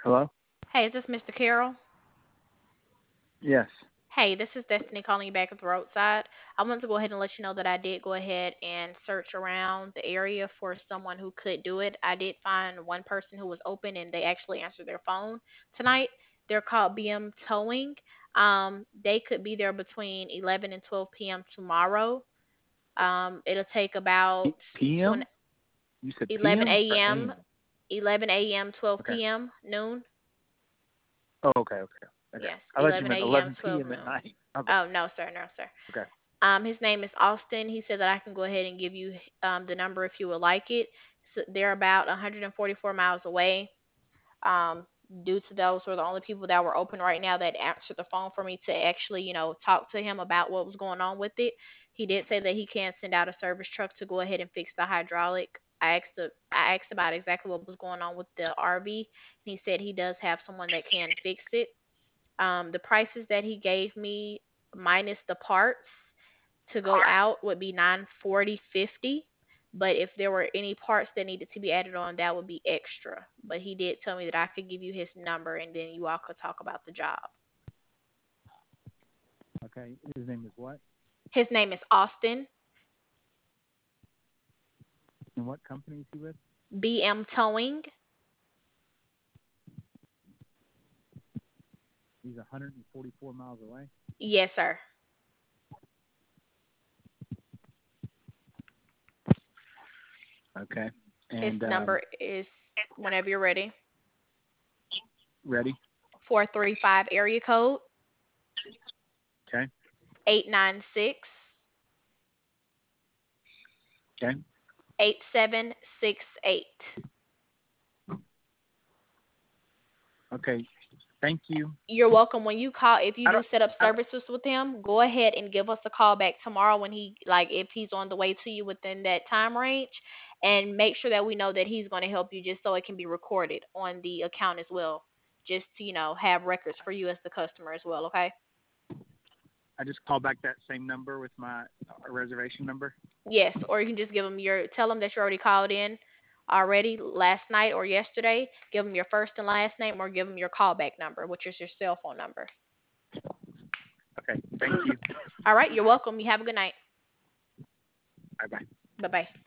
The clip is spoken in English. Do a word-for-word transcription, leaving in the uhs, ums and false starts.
Hello? Hey, is this Mister Carroll? Yes. Hey, this is Destiny calling you back at the roadside. I want to go ahead and let you know that I did go ahead and search around the area for someone who could do it. I did find one person who was open and they actually answered their phone tonight. They're called B M Towing. Um, they could be there between eleven and twelve p m tomorrow. Um, it'll take about P- twenty, PM? You said eleven P M or a m, A M? eleven a m, twelve Okay. p m, noon. Oh, okay, okay. Okay. Yes, I thought you eleven meant a m, eleven twelve p m at noon. night. My bad. Oh, no, sir, no, sir. Okay. Um, his name is Austin. He said that I can go ahead and give you um, the number if you would like it. So they're about one hundred forty-four miles away. Um, due to those were the only people that were open right now that answered the phone for me to actually, you know, talk to him about what was going on with it. He did say that he can send out a service truck to go ahead and fix the hydraulic. I asked the, I asked about exactly what was going on with the R V, and he said he does have someone that can fix it. Um, the prices that he gave me minus the parts to go out would be nine forty fifty. But if there were any parts that needed to be added on, that would be extra. But he did tell me that I could give you his number and then you all could talk about the job. Okay. His name is what? His name is Austin. And what company is he with? B M Towing. He's one hundred forty-four miles away. Yes, sir. Okay. His And um number is whenever you're ready. ready? four three five area code Okay. eight nine six Okay. eight seven six eight. Okay. Thank you. You're welcome. When you call, if you I do don't set up I don't services with him, go ahead and give us a call back tomorrow when he, like, if he's on the way to you within that time range, and make sure that we know that he's going to help you just so it can be recorded on the account as well, just to, you know, have records for you as the customer as well, okay? I just call back that same number with my uh, reservation number. Yes, or you can just give him your, tell him that you already called in already last night or yesterday, give him your first and last name, or give him your callback number, which is your cell phone number. Okay. Thank you. All right, you're welcome. You have a good night. Bye bye. Bye-bye.